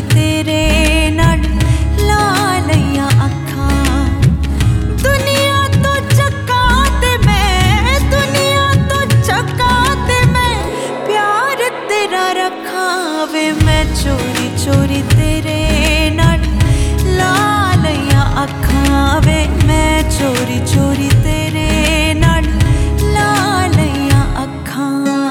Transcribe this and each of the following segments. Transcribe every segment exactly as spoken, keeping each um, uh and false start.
तेरे नाल ला लईयां अखां। दुनिया तो चक्का ते मैं, दुनिया तो चक्का ते मैं प्यार तेरा रखां वे। मैं चोरी चोरी तेरे नाल ला लईयां अखां वे। मैं चोरी चोरी तेरे नाल ला लईयां अखां।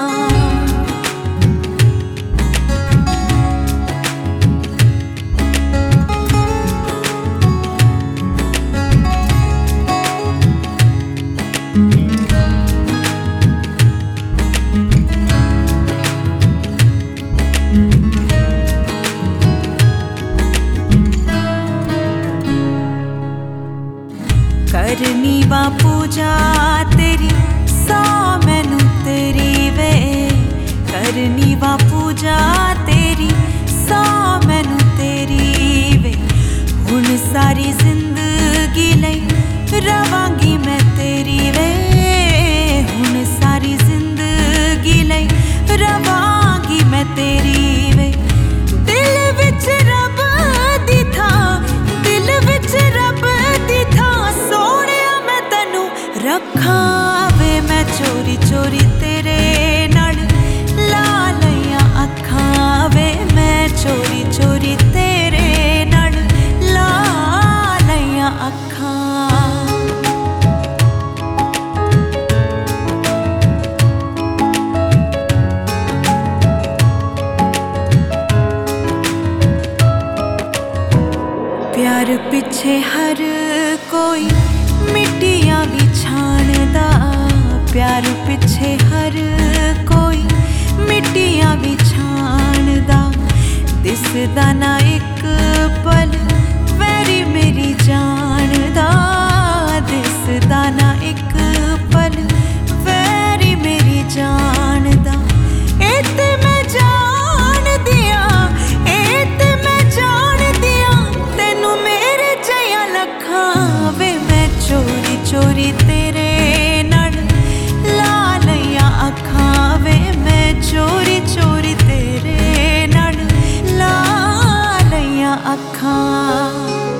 करनी वा पूजा तेरी सौ मैनू तेरी वे। करनी वा पूजा तेरी सौ मैनू तेरी वे। हुण सारी जिंदगी लई रवांगी मैं तेरी वे। हुण सारी जिंदगी लई रवांगी मैं तेरी वे। दिल विच रब दी थां, दिल विच रब दी थां रखां वे। मैं चोरी चोरी तेरे नाल ला लईयां अखां वे। मैं चोरी चोरी तेरे नाल ला लईयां अखां। प्यार पिछे हर कोई मिट्टियां भी छाणदा। प्यार पिछे हर कोई मिट्टियां भी छाणदा। दिसदा ना एक पल वैरी मेरी जान दा। दिसदा ना एक पल वैरी मेरी जान दा। ए ते मैं जान दियां, ए ते मैं जान दियां तेनू मेरे जया लखां वे। मैं चोरी चोरी तेरे नाल ला लईयां अखां वे। मैं चोरी चोरी तेरे नाल ला लईयां अखां।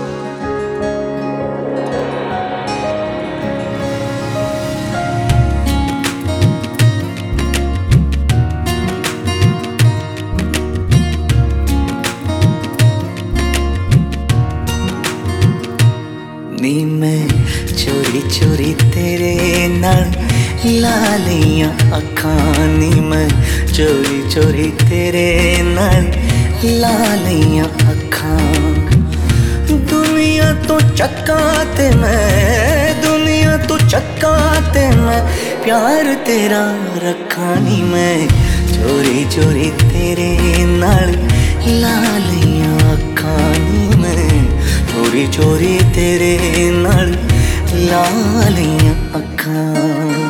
नी मैं चोरी चोरी तेरे नाल ला लईयां अखां। नी मैं चोरी चोरी तेरे नाल ला लईयां अखां। दुनिया तो चक्का ते मैं, दुनिया तो चक्का ते मैं प्यार तेरा रखां। नी मैं चोरी चोरी तेरे नाल ला लईयां अखां। नी मैं चोरी चोरी तेरे नाल ला लईयां अखां।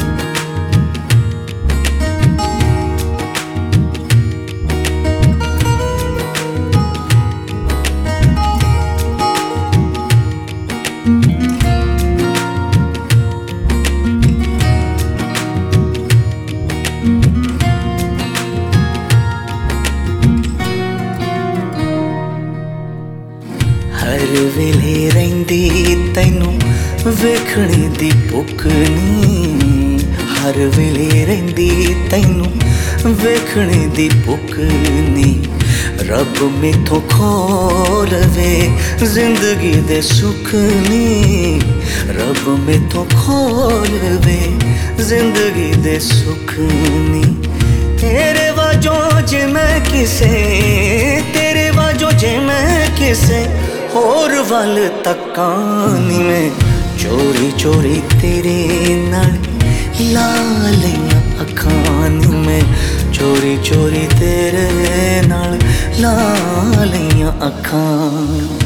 हर वेले रहिंदी तैनू वेखणे दी भुख नी। हर वेले रहिंदी तैनू वेखणे दी भुख नी। रब मैथों खोल वे जिंदगी दे सुख नी। रब मैथों खोल वे जिंदगी दे सुख नी। तेरे वाजों जे मैं किसे, तेरे वाजों जे मैं किसे होर वल तकां। नी मैं चोरी चोरी तेरे नाल ला लईयां अखां। नी मैं चोरी चोरी तेरे नाल ला लईयां अखां।